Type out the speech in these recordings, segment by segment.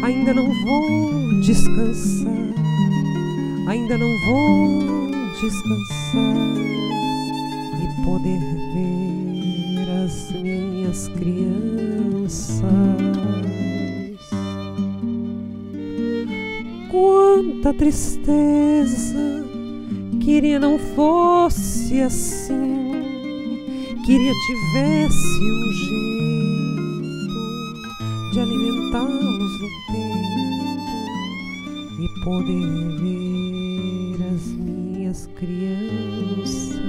Ainda não vou descansar, ainda não vou descansar e poder ver as minhas crianças. Quanta tristeza, queria não fosse assim, queria tivesse um jeito de alimentá-los no peito e poder ver as minhas crianças.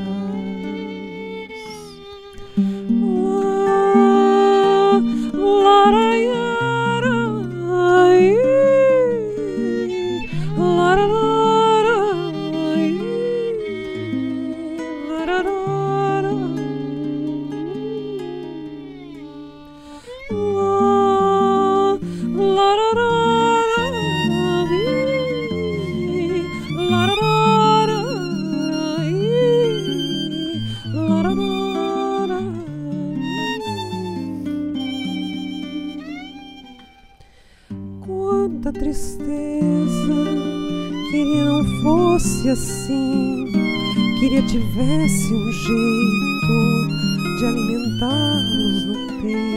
Quanta tristeza, queria não fosse assim, queria tivesse um jeito de alimentá-los no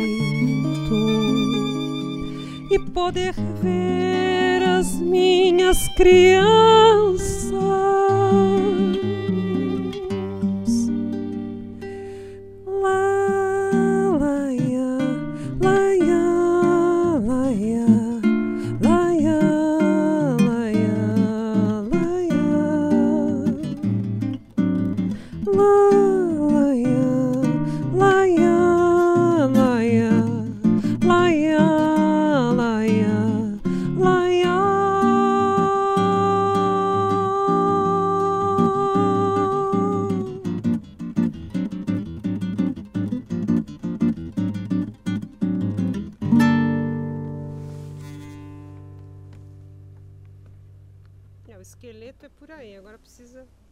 peito e poder ver as minhas crianças. O esqueleto é por aí, agora precisa